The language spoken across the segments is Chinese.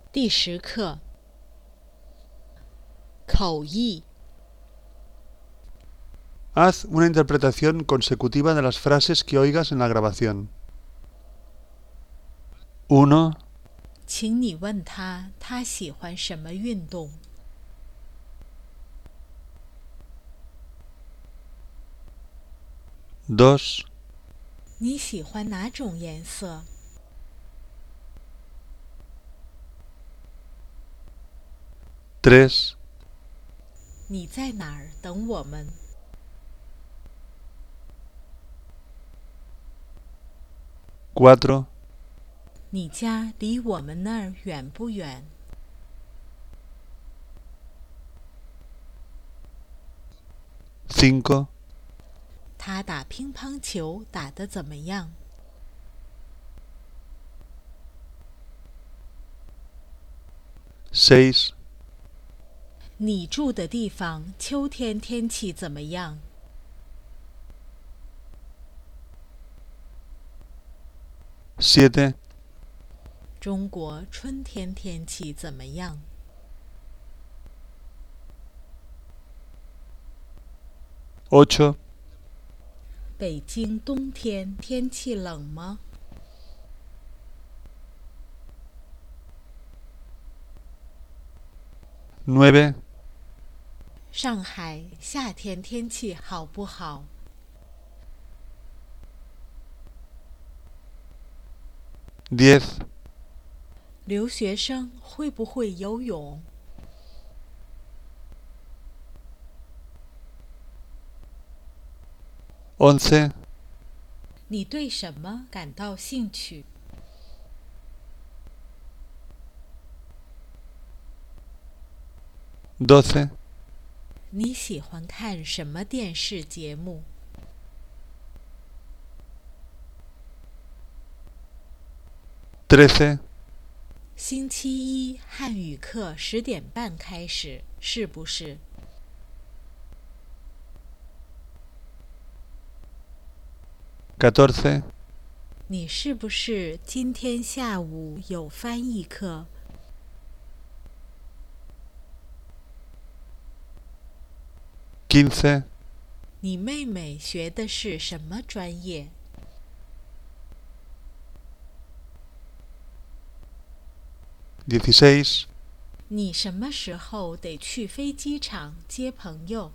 第10课口译 Haz una interpretación consecutiva de las frases que oigas en la grabación. 1, 请你问他，他喜欢什么运动？ 2, 你喜欢哪种颜色？ 3, 你在哪儿等我们？ 4, 你家离我们那儿远不远？ 5, 他打乒乓球打得怎么样？ 6, 你住的地方秋天天气怎么样？ 7, 中国春天天气怎么样？ 8, 北京冬天天气冷吗？ 9, 上海夏天天气好不好？ 10, 留学生会不会游泳？ 11, 你对什么感到兴趣？ 12, 你喜欢看什么电视节目？ 13, 星期一汉语课10点半开始，是不是？ 14, 你是不是今天下午有翻译课？ 15, 你妹妹学的是什么专业？ 16, 你什么时候得去飞机场接朋友？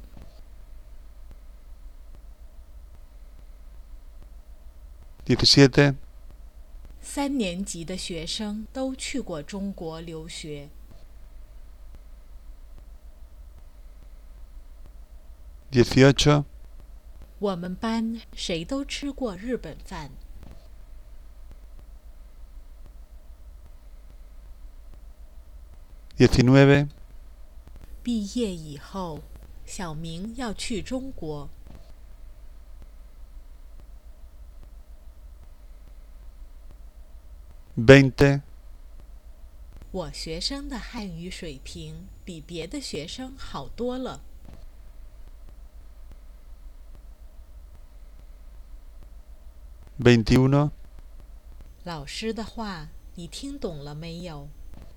17, 3年级的学生都去过中国留学。 18, 我们班谁都吃过日本饭。 19, 毕业以后，小明要去中国。 20, 我学生的汉语水平比别的学生好多了。 21, 老师的话你听懂了没有？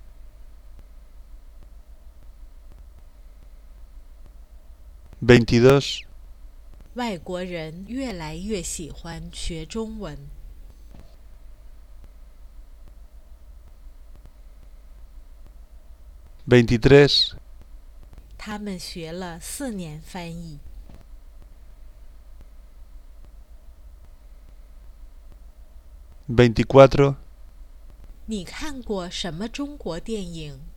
22, 外国人越来越喜欢学中文。 23, 他们学了4年翻译。 24, 你看过什么中国电影？